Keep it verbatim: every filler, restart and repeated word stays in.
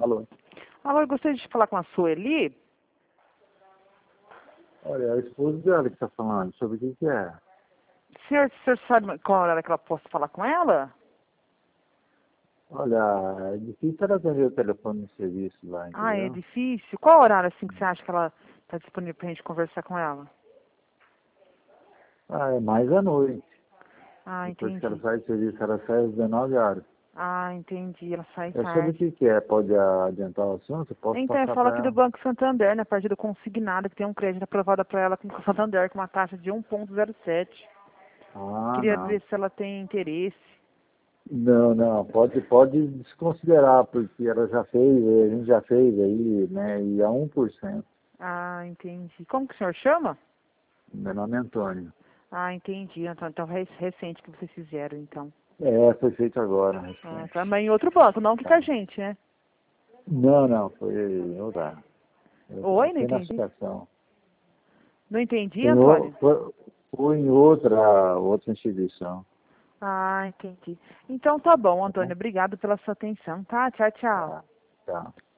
Alô? Alô, eu gostaria de falar com a Sueli. Olha, a esposa dela que está falando, sobre o que que é? O senhor, o senhor sabe qual hora que ela possa falar com ela? Olha, é difícil ela atender o telefone no serviço lá, Ah, é entendeu? difícil. Qual horário assim que você acha que ela está disponível para a gente conversar com ela? Ah, é mais à noite. Ah, Depois que ela entendi. sai do serviço, ela sai às dezenove horas. Ah, entendi. Ela sai É sobre o tarde. que que é? Pode adiantar o assunto? Posso Então, eu passar falo para aqui do ela? Banco Santander, na parte do consignado, que tem um crédito aprovado para ela com o Santander com uma taxa de um ponto zero sete. Ah, Queria ver não. se ela tem interesse. Não, não, pode, pode desconsiderar, porque ela já fez, a gente já fez aí, né, e a um por cento. Ah, entendi. Como que o senhor chama? Meu nome é Antônio. Ah, entendi. Então, então é recente que vocês fizeram, então. É, foi feito agora, Ah, recente. tá. Mas em outro banco, não aqui com Tá. a gente, né? Não, não, foi outra. Eu Oi, não fui na entendi. associação. Não entendi, Foi em, o- Antônio? foi, foi em outra, outra instituição. Ah, entendi. Então tá bom, Tá Antônio. bom? Obrigado pela sua atenção, tá? Tchau, tchau. Tá, tá.